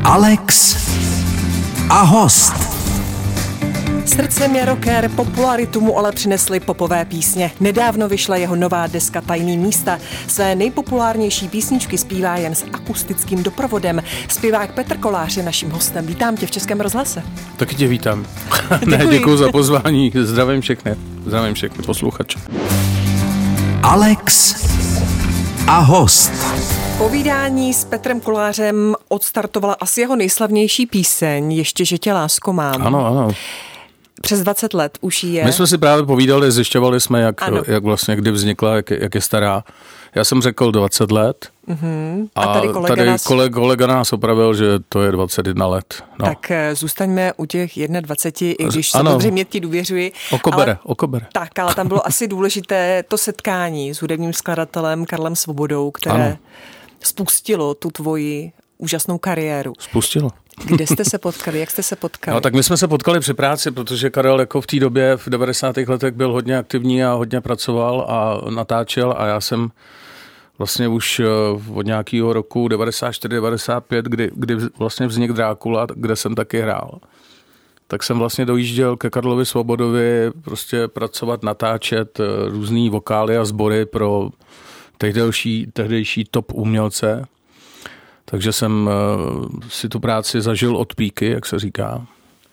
Alex a host. Srdcem je rocker, popularitu mu ale přinesly popové písně. Nedávno vyšla jeho nová deska Tajný místa. Své nejpopulárnější písničky zpívá jen s akustickým doprovodem. Zpěvák Petr Kolář je naším hostem. Vítám tě v Českém rozhlase. Taky tě vítám. Děkuji za pozvání. Zdravím všechny posluchače. Alex a host. Povídání s Petrem Kolářem odstartovala asi jeho nejslavnější píseň Ještě, že tě lásko mám. Ano. Přes 20 let už je. My jsme si právě povídali, zjišťovali jsme, jak vlastně, kdy vznikla, jak je stará. Já jsem řekl 20 let. Mm-hmm. A tady kolega nás opravil, že to je 21 let. No. Tak zůstaňme u těch 21, i když samozřejmě ti důvěřuji. Okobere. Tak, ale tam bylo asi důležité to setkání s hudebním skladatelem Karlem Svobodou, které spustilo tu tvoji úžasnou kariéru. Spustilo. Kde jste se potkali? Jak jste se potkali? No, tak my jsme se potkali při práci, protože Karel jako v té době v 90. letech byl hodně aktivní a hodně pracoval a natáčel a já jsem vlastně už od nějakého roku 94-95, kdy vlastně vznikl Drákula, kde jsem taky hrál. Tak jsem vlastně dojížděl ke Karlovi Svobodovi prostě pracovat, natáčet různý vokály a sbory pro tehdejší top umělce. Takže jsem si tu práci zažil od píky, jak se říká.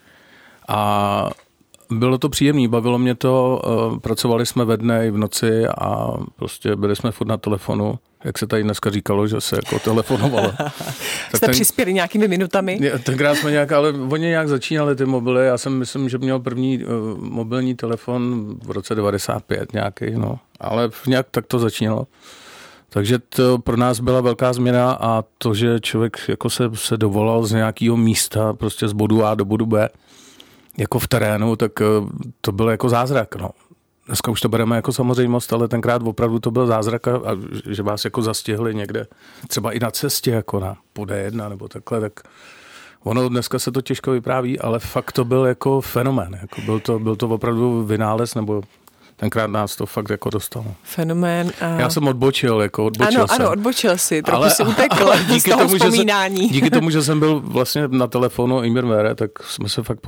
A bylo to příjemné, bavilo mě to, pracovali jsme ve dne i v noci a prostě byli jsme furt na telefonu, jak se tady dneska říkalo, že se jako telefonovalo. Jste přispěli nějakými minutami? Tenkrát jsme ale oni nějak začínali ty mobily, já jsem myslím, že měl první mobilní telefon v roce 95 nějaký, no. Ale nějak tak to začínalo. Takže to pro nás byla velká změna a to, že člověk jako se dovolal z nějakého místa, prostě z bodu A do bodu B, jako v terénu, tak to bylo jako zázrak. No. Dneska už to bereme jako samozřejmost, ale tenkrát opravdu to byl zázrak a že vás jako zastihli někde, třeba i na cestě, jako na D1 nebo takhle, tak ono dneska se to těžko vypráví, ale fakt to byl jako fenomén. Jako byl to opravdu vynález, nebo tenkrát nás to fakt jako dostalo. Fenomén. Já jsem odbočil jsem. Ano, odbočil si, trochu si utekl z toho vzpomínání. Díky tomu, že jsem byl vlastně na telefonu Imir, tak jsme se fakt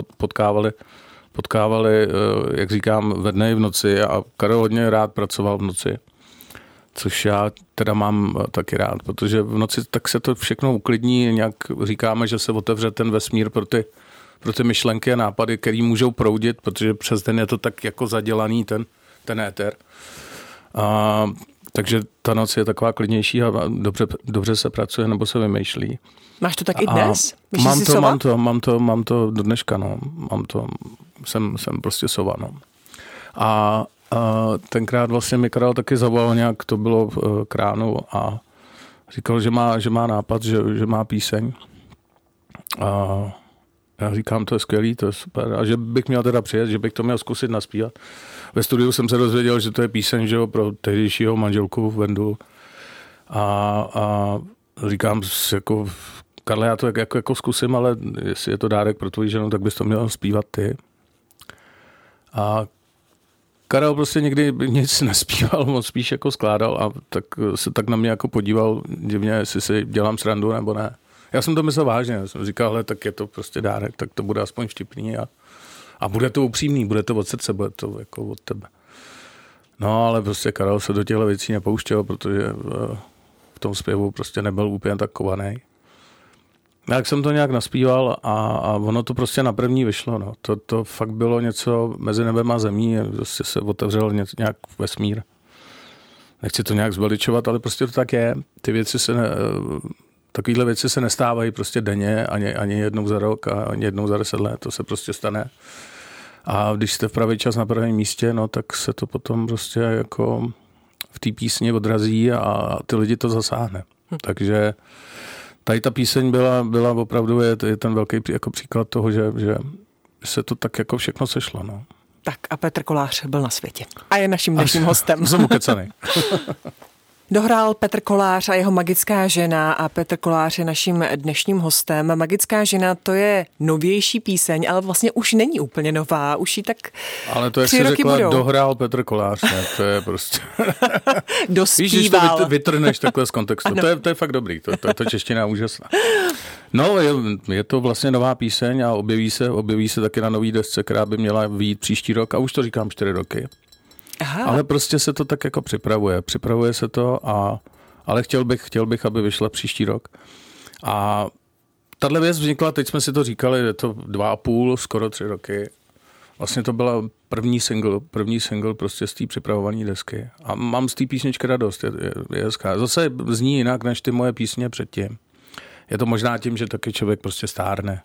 potkávali, jak říkám, ve dne i v noci a Karel hodně rád pracoval v noci, což já teda mám taky rád, protože v noci tak se to všechno uklidní, nějak říkáme, že se otevře ten vesmír pro ty myšlenky a nápady, které můžou proudit, protože přes den je to tak jako zadělaný ten éter. Takže ta noc je taková klidnější a dobře se pracuje nebo se vymýšlí. Máš to tak i dnes? Mám to do dneška, no. Jsem prostě sova, no. A tenkrát vlastně mi Karel taky zavolal nějak, to bylo v Kránu a říkal, že má nápad, že má píseň. A já říkám, to je skvělý, to je super. A že bych měl teda přijet, že bych to měl zkusit naspívat. Ve studiu jsem se dozvěděl, že to je píseň, že jo, pro tehdejšího manželku Vendu. A říkám, jako, Karle, já to jako zkusím, ale jestli je to dárek pro tvoji ženu, tak bys to měl zpívat ty. A Karel prostě nikdy nic nespíval, moc spíš jako skládal a tak se tak na mě jako podíval divně, jestli si dělám srandu nebo ne. Já jsem to myslel vážně, já jsem říkal, hele, tak je to prostě dárek, tak to bude aspoň vtipný a bude to upřímný, bude to od srdce, bude to jako od tebe. No, ale prostě Karel se do těchto věcí nepouštěl, protože v tom zpěvu prostě nebyl úplně tak kovaný. Jak jsem to nějak naspíval a ono to prostě na první vyšlo, no. To fakt bylo něco mezi nebem a zemí, prostě se otevřel nějak vesmír. Nechci to nějak zveličovat, ale prostě to tak je. Takovýhle věci se nestávají prostě denně, ani jednou za rok a ani jednou za 10 let, to se prostě stane. A když jste v pravý čas na pravém místě, no tak se to potom prostě jako v té písni odrazí a ty lidi to zasáhne. Takže tady ta píseň byla opravdu, je ten velký jako příklad toho, že se to tak jako všechno sešlo, no. Tak a Petr Kolář byl na světě. A je naším dnešním hostem. Jsem ukecanej. Dohrál Petr Kolář a jeho Magická žena a Petr Kolář je naším dnešním hostem. Magická žena, to je novější píseň, ale vlastně už není úplně nová, už ji tak 3 roky budou. Ale to, jak jsi řekla, dohrál Petr Kolář, ne? To je prostě... Dospíval. Víš, když to vytrhneš takhle z kontextu, to je fakt dobrý, to je čeština úžasná. No, je to vlastně nová píseň a objeví se taky na nový desce, která by měla vyjít příští rok a už to říkám 4 roky. Aha. Ale prostě se to tak jako připravuje se to, ale chtěl bych, aby vyšla příští rok. A tahle věc vznikla, teď jsme si to říkali, je to 2,5, skoro 3 roky. Vlastně to byla první single prostě z té připravované desky. A mám z té písničky radost, je hezká. Zase zní jinak než ty moje písně předtím. Je to možná tím, že taky člověk prostě stárne.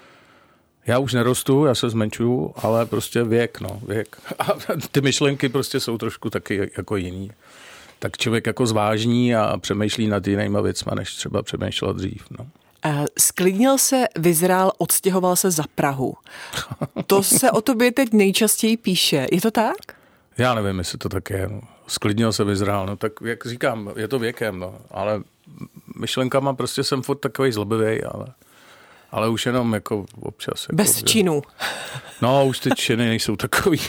Já už nerostu, já se zmenšuju, ale prostě věk. A ty myšlenky prostě jsou trošku taky jako jiný. Tak člověk jako zvážní a přemýšlí nad jinýma věcma, než třeba přemýšlel dřív. No. Sklidnil se, vyzrál, odstěhoval se za Prahu. To se o tobě teď nejčastěji píše. Je to tak? Já nevím, jestli to tak je. No. Sklidnil se, vyzrál. No tak jak říkám, je to věkem, no. Ale myšlenkama prostě jsem furt takovej zlobivej, ale už jenom jako občas. Jako, bez činů. No, už ty činy nejsou takový.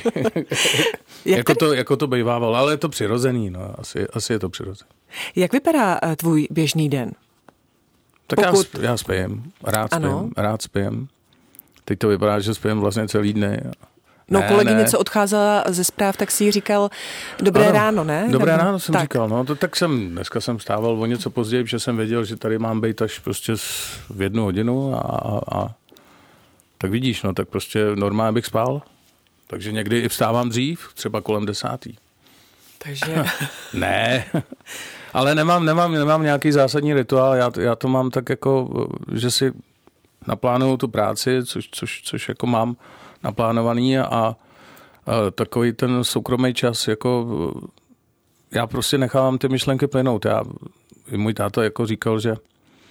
jako to bývávalo, ale je to přirozený, no. Asi je to přirozený. Jak vypadá tvůj běžný den? Tak já spím, rád spím. Teď to vypadá, že spím vlastně celý dny. No, kolegyně, co odcházela ze zpráv, tak si jí říkal dobré ráno, ne? Dobré ráno jsem říkal, no. Dneska jsem vstával o něco později, protože jsem věděl, že tady mám být až prostě v 1 hodinu a tak vidíš, no, tak prostě normálně bych spal. Takže někdy i vstávám dřív, třeba kolem 10. Takže... Ne, ale nemám nějaký zásadní rituál, já to mám tak jako, že si naplánuju tu práci, což jako mám naplánovaný a takový ten soukromý čas, jako já prostě nechávám ty myšlenky plynout. Můj táta jako říkal, že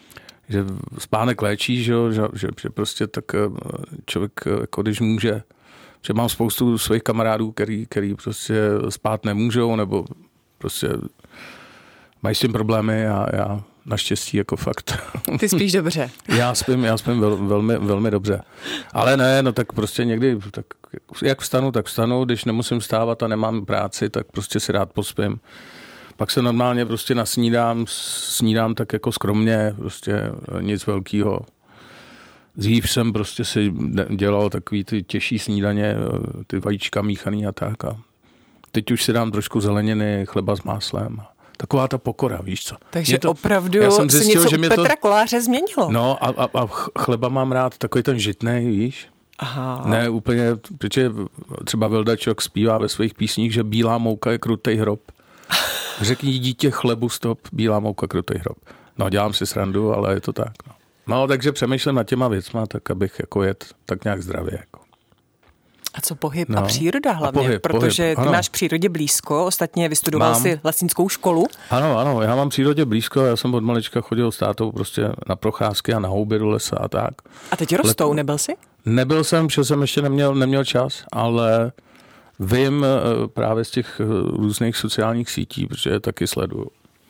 spánek léčí, že prostě tak člověk, jako když může, že mám spoustu svých kamarádů, který prostě spát nemůžou, nebo prostě mají s tím problémy a já naštěstí jako fakt. Ty spíš dobře. Já spím velmi, velmi dobře. Ale ne, no tak prostě někdy, tak jak vstanu, tak vstanu, když nemusím vstávat a nemám práci, tak prostě si rád pospím. Pak se normálně prostě snídám tak jako skromně, prostě nic velkýho. Dřív jsem prostě si dělal takový ty těžší snídaně, ty vajíčka míchaný a tak. A teď už si dám trošku zeleniny, chleba s máslem. Taková ta pokora, víš co. Takže opravdu se něco u Petra Koláře změnilo. No a chleba mám rád takový ten žitnej, víš. Aha. Ne úplně, protože třeba Vildačok zpívá ve svých písních, že bílá mouka je krutej hrob. Řekni dítě chlebu stop, bílá mouka krutej hrob. No dělám si srandu, ale je to tak. No takže přemýšlím nad těma věcma, tak abych jako jet tak nějak zdravě. Jako. A co pohyb a příroda hlavně, protože ty máš přírodě blízko, ostatně vystudoval si lesnickou školu. Ano, já mám přírodě blízko, já jsem od malička chodil s tátou prostě na procházky a na houby do lesa a tak. A teď rostou, nebyl jsi? Nebyl jsem, protože jsem ještě neměl čas, ale vím právě z těch různých sociálních sítí, protože je taky sleduju,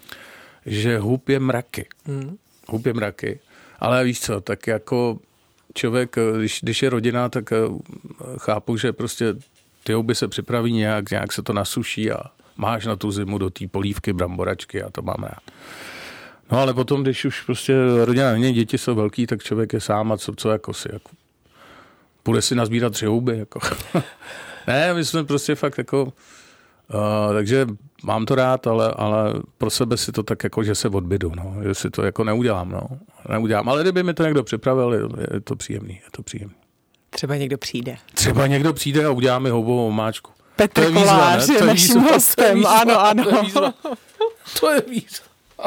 že hub je mraky. Hub je mraky, ale víš co, tak jako člověk, když je rodina, tak chápu, že prostě ty houby se připraví nějak se to nasuší a máš na tu zimu do té polívky, bramboračky a to mám rád. No ale potom, když už prostě rodina není, děti jsou velký, tak člověk je sám a co jako si, jako půjde si nazbírat 3 houby, jako. Ne, my jsme prostě fakt jako, takže mám to rád, ale pro sebe si to tak jako, že se odbydu, no, že si to jako neudělám, ale kdyby mi to někdo připravil, je to příjemný. Třeba někdo přijde. A udělá mi houbovou omáčku. Petr Kolář je naším hostem, ano. To je výzva.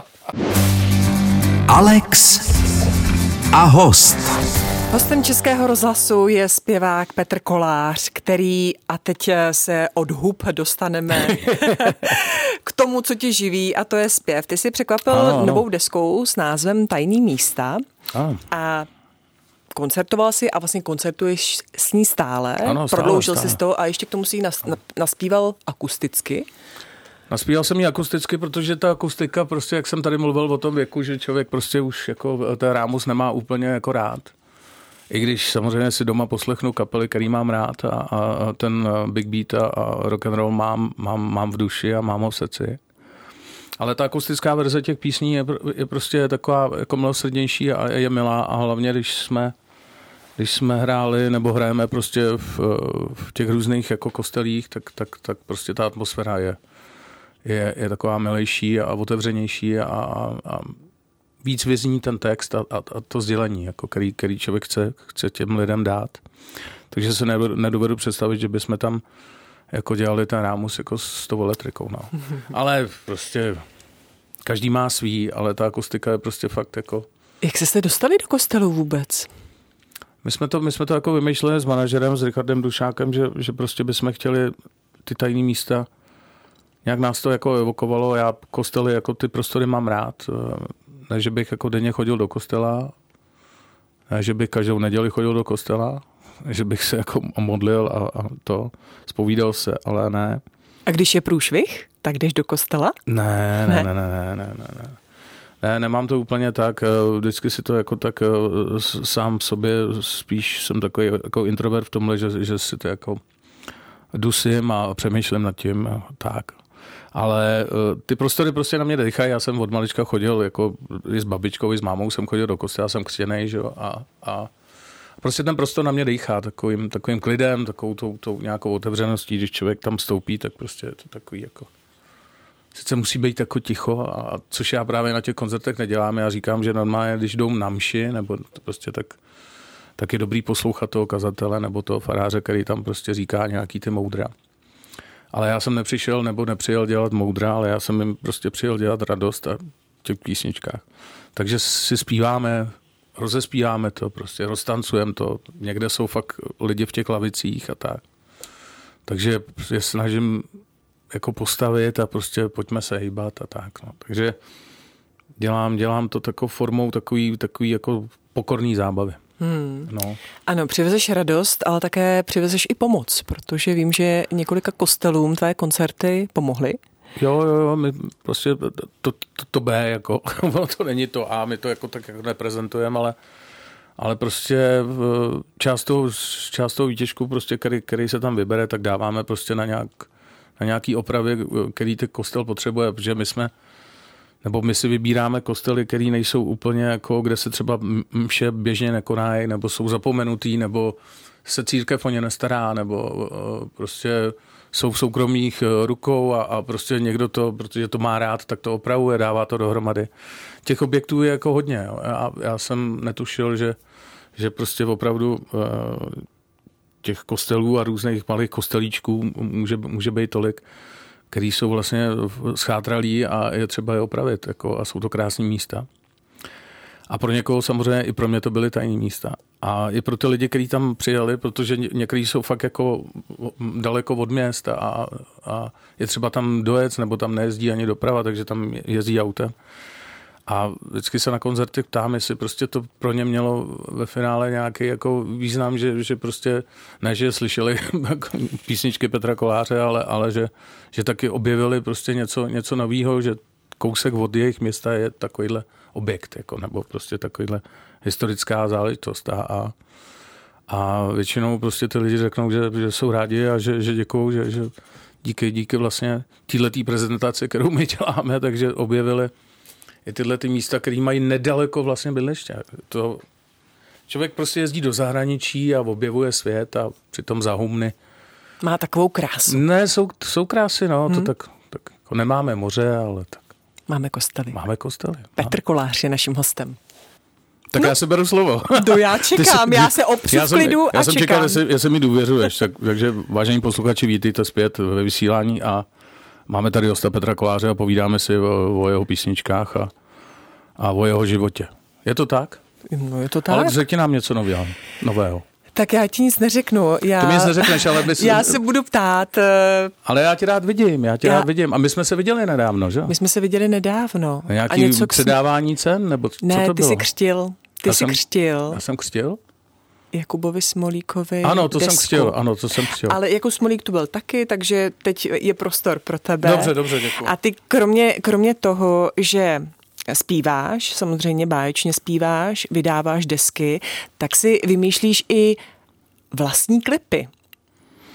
Alex a host. Hostem Českého rozhlasu je zpěvák Petr Kolář, který, a teď se od hub dostaneme k tomu, co tě živí, a to je zpěv. Ty jsi překvapil novou deskou s názvem Tajný místa a koncertoval si a vlastně koncertuješ s ní stále. Prodloužil jsi to a ještě k tomu si ji naspíval akusticky. Naspíval jsem ji akusticky, protože ta akustika, prostě jak jsem tady mluvil o tom věku, že člověk prostě už jako ten rámus nemá úplně jako rád. I když samozřejmě si doma poslechnu kapely, který mám rád a ten big beat a rock and roll mám v duši a mám ho v srdci. Ale ta akustická verze těch písní je prostě taková jako milosrdnější a je milá a hlavně, když jsme hráli nebo hrajeme prostě v těch různých jako kostelích, tak prostě ta atmosféra je taková milejší a otevřenější a víc vyzní ten text a to sdělení, jako který člověk chce těm lidem dát. Takže se nedovedu představit, že bychom tam jako dělali ten rámus jako s tou elektrikou. No. Ale prostě každý má svý, ale ta akustika je prostě fakt jako... Jak jste dostali do kostelu vůbec? My jsme to jako vymýšleli s manažerem, s Richardem Dušákem, že prostě bychom chtěli ty tajný místa. Nějak nás to jako evokovalo. Já kostely, jako ty prostory mám rád. Ne, že bych jako denně chodil do kostela, ne, že bych každou neděli chodil do kostela, že bych se jako modlil a to, zpovídal se, ale ne. A když je průšvih, tak jdeš do kostela? Ne, nemám to úplně tak. Vždycky si to jako tak sám v sobě, spíš jsem takový jako introvert v tomhle, že si to jako dusím a přemýšlím nad tím a tak. Ale ty prostory prostě na mě dechají. Já jsem od malička chodil, jako i s babičkou, i s mámou jsem chodil do kostela, jsem křtěnej, že jo, a prostě ten prostor na mě dýchá takovým klidem, takovou tou nějakou otevřeností, když člověk tam vstoupí, tak prostě je to takový jako... Sice musí být jako ticho, a což já právě na těch koncertech nedělám. Já říkám, že normálně, když jdou na mši, nebo prostě tak je dobrý poslouchat toho kazatele nebo toho faráře, který tam prostě říká nějaký ty moudra. Ale já jsem nepřijel dělat moudra, ale já jsem jim prostě přijel dělat radost a v těch písničkách. Takže si zpíváme, rozespíváme to, prostě roztancujeme to. Někde jsou fakt lidi v těch lavicích a tak. Takže je snažím jako postavit a prostě pojďme se hýbat a tak. No. Takže dělám to takovou formou takový jako pokorný zábavy. No. Ano, přivezeš radost, ale také přivezeš i pomoc, protože vím, že několika kostelům tvé koncerty pomohly. Jo, my prostě to B, jako, to není to A, my to jako tak jako neprezentujeme, ale prostě část toho výtěžku, prostě, který se tam vybere, tak dáváme prostě na nějaký opravy, který ten kostel potřebuje, protože my si vybíráme kostely, který nejsou úplně jako, kde se třeba mše běžně nekonají, nebo jsou zapomenutý, nebo se církev o ně nestará, nebo prostě jsou v soukromých rukou a prostě někdo to, protože to má rád, tak to opravuje, dává to dohromady. Těch objektů je jako hodně. Jo. Já jsem netušil, že prostě opravdu těch kostelů a různých malých kostelíčků může být tolik, který jsou vlastně schátralí a je třeba je opravit. Jako, a jsou to krásné místa. A pro někoho samozřejmě, i pro mě to byly tajné místa. A i pro ty lidi, kteří tam přijeli, protože někteří jsou fakt jako daleko od měst a je třeba tam dojet, nebo tam nejezdí ani doprava, takže tam jezdí autem. A vždycky se na koncertech ptám, jestli prostě to pro ně mělo ve finále nějaký jako význam, že prostě ne, že slyšeli písničky Petra Koláře, ale že taky objevili prostě něco nového, že kousek od jejich města je takovýhle objekt, jako, nebo prostě takovýhle historická záležitost. A většinou prostě ty lidi řeknou, že jsou rádi a že děkují, že díky vlastně téhletý prezentaci, kterou my děláme, takže objevili i tyhle ty místa, které mají nedaleko vlastně bydliště. To člověk prostě jezdí do zahraničí a objevuje svět a přitom zahumny. Má takovou krásu. Ne, jsou krásy, no, to tak jako nemáme moře, ale tak. Máme kostely. Petr Kolář je naším hostem. Tak já se beru slovo. To já čekám, já se opřu v klidu a čekám. Já jsem čekal, jestli mi důvěřuješ, takže vážení posluchači, vítejte zpět ve vysílání a máme tady hosta Petra Koláře a povídáme si o jeho písničkách a o jeho životě. Je to tak? No je to tak. Ale řekni nám něco nového. Tak já ti nic neřeknu. Ty mi nic neřekneš, ale já se budu ptát. Ale já tě rád vidím. A my jsme se viděli nedávno, že? My jsme se viděli nedávno. Nějaký předávání cen? Nebo co ne, to bylo? Ty jsi křtil. Já jsem křtil? Jakubovi Smolíkovi. Ano, to jsem křtil. Ale Jakub Smolík tu byl taky, takže teď je prostor pro tebe. Dobře, děkuji. A ty kromě toho, že zpíváš, samozřejmě báječně zpíváš, vydáváš desky, tak si vymýšlíš i vlastní klipy.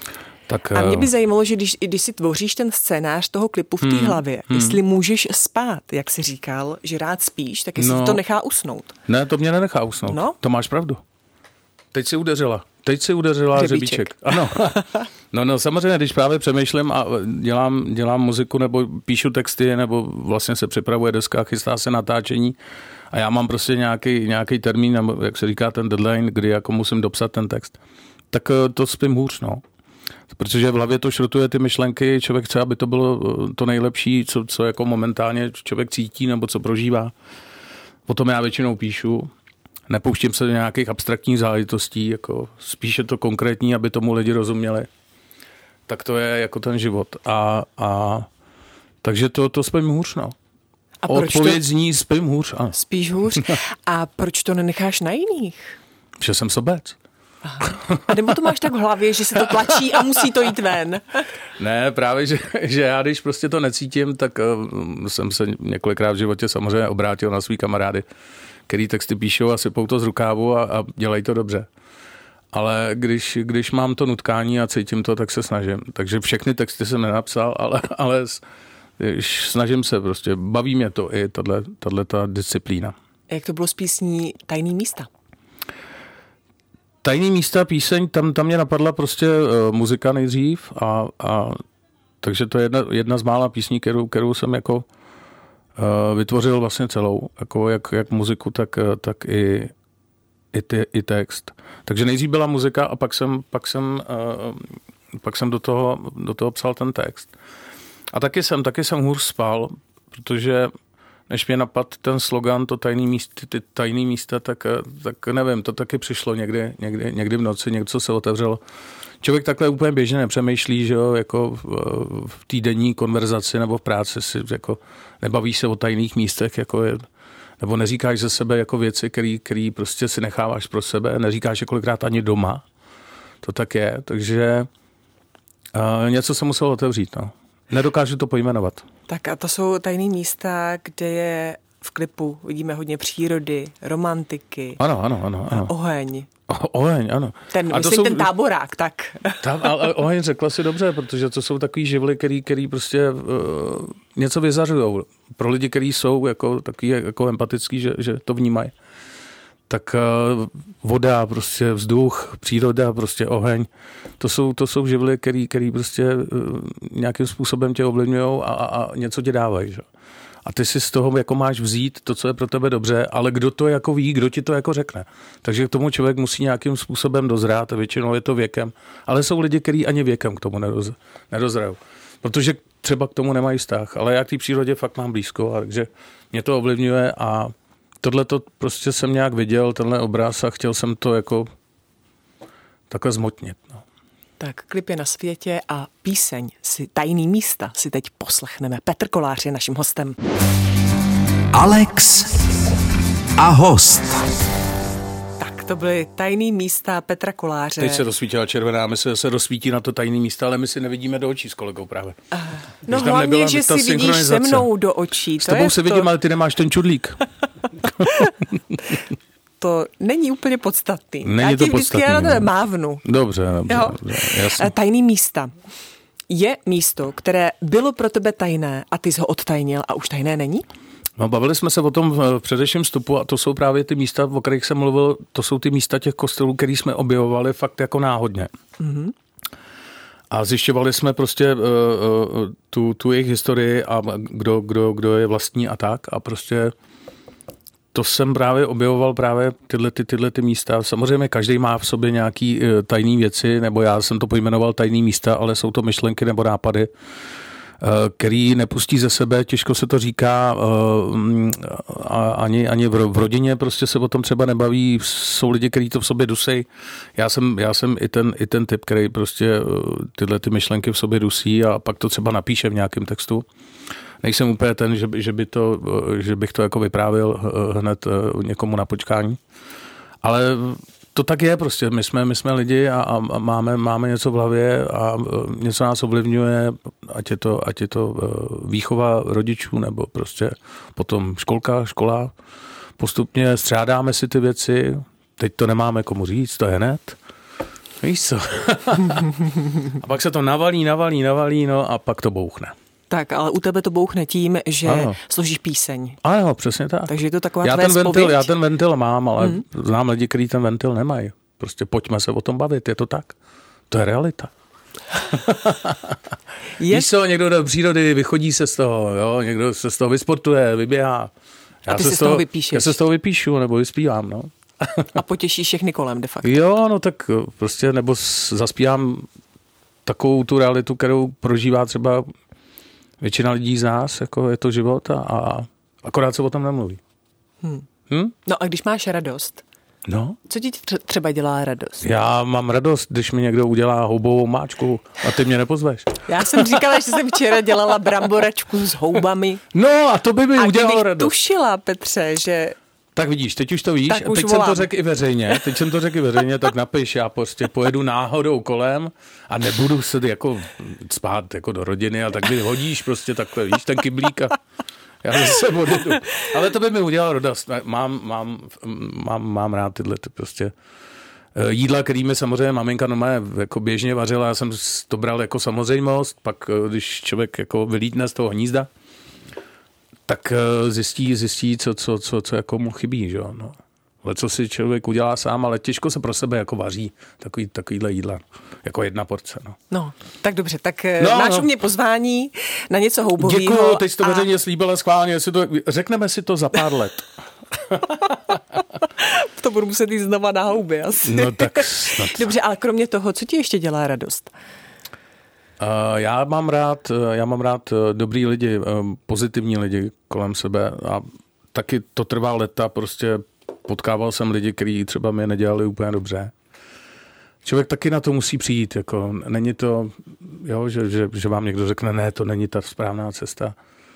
Tak, a mě by zajímalo, že když si tvoříš ten scénář toho klipu v té hlavě, jestli můžeš spát, jak jsi říkal, že rád spíš, tak jestli to nechá usnout. Ne, to mě nenechá usnout. No? To máš pravdu. Teď si udeřila hřebíček. Ano. No, samozřejmě, když právě přemýšlím a dělám muziku nebo píšu texty, nebo vlastně se připravuje deska, chystá se natáčení a já mám prostě nějaký termín, nebo jak se říká ten deadline, kdy jako musím dopsat ten text, tak to spím hůř, no. Protože v hlavě to šrotuje ty myšlenky, člověk chce, aby to bylo to nejlepší, co jako momentálně člověk cítí nebo co prožívá. Potom já většinou píšu, nepouštím se do nějakých abstraktních záležitostí, jako spíše to konkrétní, aby tomu lidi rozuměli. Tak to je jako ten život. A takže to spím hůř, no. A odpověď zní spím hůř. Ano. Spíš hůř? A proč to nenecháš na jiných? Že jsem sobec. Aha. A nebo to máš tak v hlavě, že se to tlačí a musí to jít ven? Ne, právě, že já když prostě to necítím, tak jsem se několikrát v životě samozřejmě obrátil na svý kamarády, který texty píšou a sypou to z rukávu a dělají to dobře. Ale když mám to nutkání a cítím to, tak se snažím. Takže všechny texty jsem nenapsal, ale snažím se prostě. Baví mě to i tato disciplína. Jak to bylo s písní Tajný místa? Tajný místa, píseň, tam mě napadla prostě muzika nejdřív a takže to je jedna z mála písní, kterou jsem jako vytvořil vlastně celou, jako jak muziku, tak i text. Takže nejdřív byla muzika a pak jsem do toho psal ten text. A taky jsem hůř spal, protože než mě napadl ten slogan, ty tajný místa, tak nevím, to taky přišlo někdy v noci, něco se otevřelo. Člověk takhle úplně běžně nepřemýšlí, že jo, jako v té denní konverzaci nebo v práci si jako nebavíš se o tajných místech, jako nebo neříkáš ze sebe jako věci, který prostě si necháváš pro sebe, neříkáš je kolikrát ani doma. To tak je, takže něco se muselo otevřít, no. Nedokážu to pojmenovat. Tak a to jsou tajný místa, kde je v klipu vidíme hodně přírody, romantiky. Ano. Oheň. Oheň, ano. Ten táborák, tak. Ale oheň řekla si dobře, protože to jsou takový živly, který prostě něco vyzařujou. Pro lidi, kteří jsou jako takový jako empatický, že to vnímají. Tak voda, prostě vzduch, příroda, prostě oheň, to jsou živly, který prostě nějakým způsobem tě ovlivňují a něco ti dávají. Že? A ty si z toho jako máš vzít to, co je pro tebe dobře, ale kdo to jako ví, kdo ti to jako řekne. Takže k tomu člověk musí nějakým způsobem dozrát, většinou je to věkem, ale jsou lidi, kteří ani věkem k tomu nedozrajou. Protože třeba k tomu nemají vztah, ale já k té přírodě fakt mám blízko, a takže mě to ovlivňuje a tohle to prostě jsem nějak viděl, tenhle obraz a chtěl jsem to jako takhle zmotnit. No. Tak klip je na světě a píseň Tajný místa si teď poslechneme. Petr Kolář je naším hostem. Alex a host. Tak to byly Tajný místa Petra Koláře. Teď se rozsvítila červená, my se rozsvítí na to tajný místa, ale my si nevidíme do očí s kolegou právě. No hlavně, že si vidíš se mnou do očí. S tebou se vidím, ale ty nemáš ten čudlík. To není úplně podstatný. Není to podstatný. Já na to mávnu. Dobře, jasně. Tajný místa. Je místo, které bylo pro tebe tajné a ty jsi ho odtajnil a už tajné není? No, bavili jsme se o tom v předešlém vstupu a to jsou právě ty místa, o kterých jsem mluvil, to jsou ty místa těch kostelů, které jsme objevovali fakt jako náhodně. Mm-hmm. A zjišťovali jsme prostě tu jejich historii a kdo je vlastní a tak a prostě to jsem právě objevoval právě tyhle místa. Samozřejmě každý má v sobě nějaký tajný věci, nebo já jsem to pojmenoval tajný místa, ale jsou to myšlenky nebo nápady, který nepustí ze sebe, těžko se to říká, ani v rodině prostě se o tom třeba nebaví, jsou lidi, kteří to v sobě dusí. Já jsem i ten typ, který prostě tyhle ty myšlenky v sobě dusí a pak to třeba napíše v nějakém textu. Nejsem úplně ten, že bych to jako vyprávěl hned někomu na počkání. Ale to tak je prostě. My jsme lidi a máme něco v hlavě a něco nás ovlivňuje, ať je to výchova rodičů nebo prostě potom škola. Postupně střádáme si ty věci. Teď to nemáme komu říct, to je hned. Víš co? A pak se to navalí, no a pak to bouchne. Tak, ale u tebe to bouchne tím, že složíš píseň. Ano, přesně tak. Takže je to taková tvé zpověď. Já ten ventil mám, ale znám lidi, kteří ten ventil nemají. Prostě pojďme se o tom bavit, je to tak. To je realita. Víš co, někdo do přírody, vychodí se z toho, jo? Někdo se z toho vysportuje, vyběhá. A ty se z toho vypíšeš. Já se z toho vypíšu, nebo vyspívám, no. A potěšíš všechny kolem, de facto. Jo, no tak prostě, nebo zaspívám takovou tu realitu, kterou prožívá třeba většina lidí z nás, jako je to život a akorát se o tom nemluví. No a když máš radost, co ti třeba dělá radost? Já mám radost, když mi někdo udělá houbovou máčku a ty mě nepozveš. Já jsem říkala, že jsem včera dělala bramboračku s houbami. No a to by mi udělalo radost. A tušila, Petře, že... Tak vidíš, teď už to víš, teď jsem to řekl i veřejně, tak napiš, já prostě pojedu náhodou kolem a nebudu se jako spát jako do rodiny a tak mi hodíš prostě takhle, víš, ten kyblík a já zase odjedu. Ale to by mi udělalo radost. Mám rád tyhle prostě jídla, kterými samozřejmě maminka jako běžně vařila, já jsem to bral jako samozřejmost, pak když člověk jako vylítne z toho hnízda, tak zjistí, co jako mu chybí, že jo, no. Ale co si člověk udělá sám, ale těžko se pro sebe jako vaří takovýhle jídla, jako jedna porce, no. No, tak dobře, tak máš u mě pozvání na něco houbového. Děkuju, teď jsi to veřejně slíbila schválně, řekneme si to za pár let. To budu muset jít znova na houby asi. No tak snad. Dobře, ale kromě toho, co ti ještě dělá radost? Já mám rád dobrý lidi, pozitivní lidi kolem sebe a taky to trvá leta, prostě potkával jsem lidi, kteří třeba mě nedělali úplně dobře. Člověk taky na to musí přijít, jako není to, jo, že vám někdo řekne, ne, to není ta správná cesta.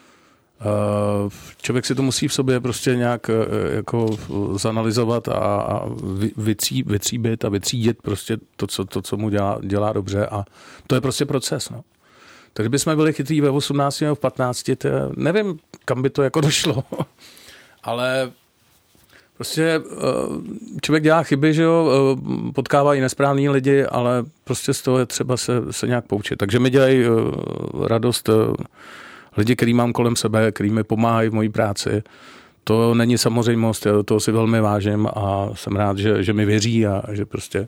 Člověk si to musí v sobě prostě nějak jako zanalyzovat a vytříbit a vytřídit prostě to, co mu dělá dobře a to je prostě proces, no. Takže bychom byli chytrý ve 18 nebo v 15, nevím, kam by to jako došlo, ale prostě člověk dělá chyby, že jo, potkává i nesprávný lidi, ale prostě z toho je třeba se nějak poučit. Takže mi dělají radost lidi, který mám kolem sebe, který mi pomáhají v mojí práci. To není samozřejmost, já toho si velmi vážím a jsem rád, že mi věří a že prostě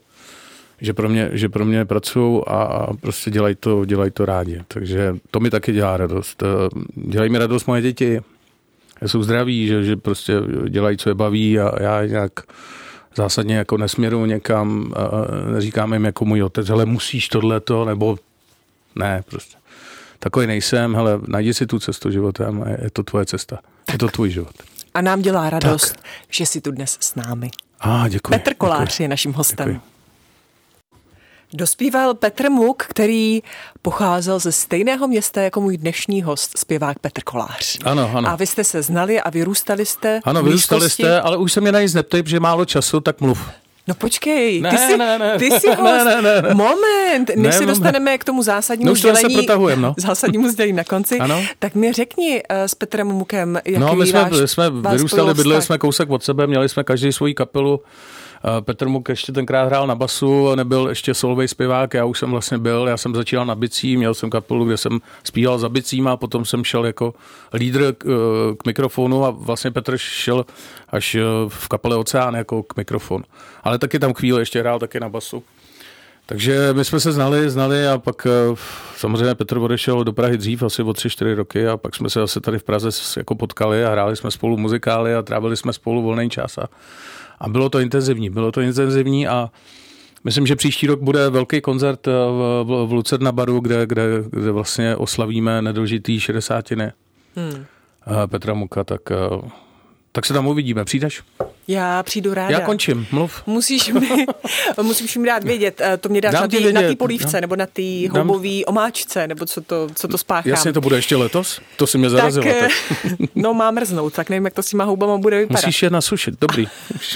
že pro mě pracují a prostě dělají to rádi. Takže to mi taky dělá radost. Dělají mi radost moje děti. Jsou zdraví, že prostě dělají, co je baví a já nějak zásadně jako nesměru někam, neříkám jim jako můj otec, hele, musíš tohleto, nebo ne, prostě. Takový nejsem, hele, najdi si tu cestu životem a je to tvoje cesta. Je to tvůj život. A nám dělá radost, že jsi tu dnes s námi. Děkuji. Petr Kolář je naším hostem. Děkuji. Dospíval Petr Muk, který pocházel ze stejného města jako můj dnešní host, zpěvák Petr Kolář. Ano. A vy jste se znali a vyrůstali jste. Ano, vyrůstali jste, ale už se mě na nic neptej, protože málo času, tak mluv. No počkej, ty jsi host. Ne. Moment, než se dostaneme k tomu zásadnímu sdělení, zásadnímu sdělení na konci, ano? Tak mi řekni s Petrem Mukem, jaký my jsme vyrůstali, bydleli jsme kousek od sebe, měli jsme každý svoji kapelu. Petr Muk ještě tenkrát hrál na basu, nebyl ještě solový zpěvák, já už jsem vlastně byl, já jsem začínal na bicí, měl jsem kapelu, kde jsem zpíval za bicím a potom jsem šel jako lídr k mikrofonu a vlastně Petr šel až v kapele Oceán jako k mikrofonu. Ale taky tam chvíli ještě hrál taky na basu. Takže my jsme se znali a pak samozřejmě Petr odešel do Prahy dřív, asi o 3-4 roky a pak jsme se zase tady v Praze jako potkali a hráli jsme spolu muzikály a trávili jsme spolu volný čas a bylo to intenzivní a myslím, že příští rok bude velký koncert v Lucerna baru, kde vlastně oslavíme nedožitý 60. Petra Muka, tak se tam uvidíme. Přijdeš? Já přijdu ráda. Já končím, mluv. Musíš mi dát vědět, to mě dáš na té polívce, nebo na té houbové omáčce, nebo co to spáchám. Jasně, to bude ještě letos? To si mě zarazilo. No má mrznout, tak nevím, jak to s těma houbama bude vypadat. Musíš je nasušit, dobrý.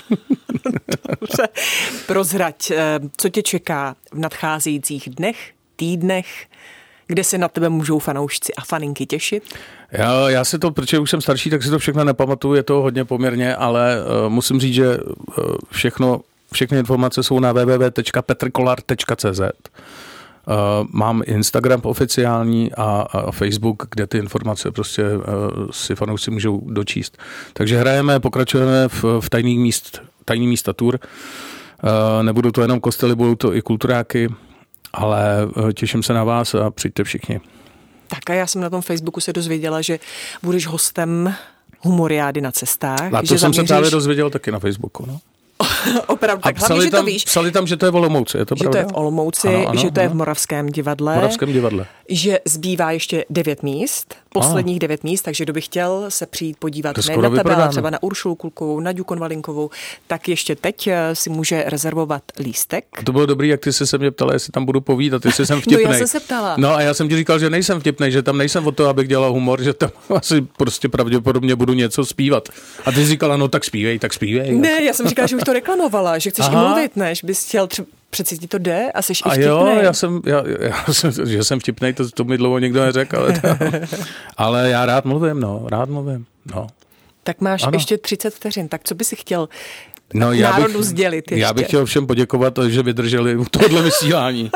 Dobře. Prozrať, co tě čeká v nadcházejících dnech, týdnech, kde se na tebe můžou fanoušci a faninky těšit? Já si to, protože už jsem starší, tak si to všechno nepamatuju, je to hodně poměrně, ale musím říct, že všechno Všechny informace jsou na www.petrkolar.cz. Mám Instagram oficiální a Facebook, kde ty informace prostě si fanoušci můžou dočíst. Takže pokračujeme v tajný místa tour. Nebudou to jenom kostely, budou to i kulturáky, ale těším se na vás a přijďte všichni. Tak a já jsem na tom Facebooku se dozvěděla, že budeš hostem Humoriády na cestách. A to jsem se právě dozvěděl taky na Facebooku, no. Opravdu, tak hlavně, že to víš. Psali tam, že to je v Olomouci, je to pravda? Že to je v Olomouci, ano, že to je v Moravském divadle. Že zbývá ještě 9 míst, posledních 9 míst, takže kdo by chtěl se přijít podívat na tebe, ale třeba na Uršulu Kulkovou, Naďu Konvalinkovou, tak ještě teď si může rezervovat lístek. To bylo dobrý, jak ty jsi se mě ptala, jestli tam budu povídat, jestli jsem vtipnej. No já jsem se ptala. No a já jsem ti říkal, že nejsem vtipnej, že tam nejsem o to, abych dělal humor, že tam asi prostě pravděpodobně budu něco zpívat. A ty jsi říkala, no tak zpívej. Ne, já jsem říkala, že už to reklamovala, že chceš i mluvit, než bys chtěl přeci ti to jde a jsi i vtipnej. A jo, že jsem vtipnej, to mi dlouho nikdo neřekl, ale já rád mluvím, no. Tak máš ještě 30 vteřin, tak co by si chtěl národu sdělit ještě? Já bych chtěl všem poděkovat, že vydrželi tohle vysílání.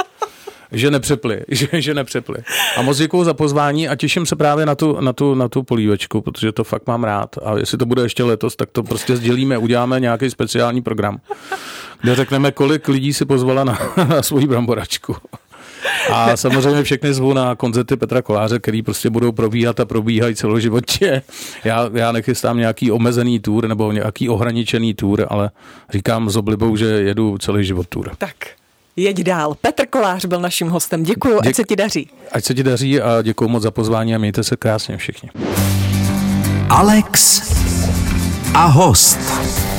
Že nepřepli. A moc děkuju za pozvání a těším se právě na tu polívečku, protože to fakt mám rád. A jestli to bude ještě letos, tak to prostě sdělíme, uděláme nějaký speciální program, kde řekneme, kolik lidí si pozvala na svoji bramboračku. A samozřejmě všechny zvu na koncerty Petra Koláře, který prostě budou probíhat a probíhají celoživotně. Já nechystám nějaký omezený tour nebo nějaký ohraničený tour, ale říkám s oblibou, že jedu celý život tour. Tak. Jeď dál. Petr Kolář byl naším hostem. Děkuju, ať se ti daří. Ať se ti daří a děkuju moc za pozvání a mějte se krásně všichni. Alex a host.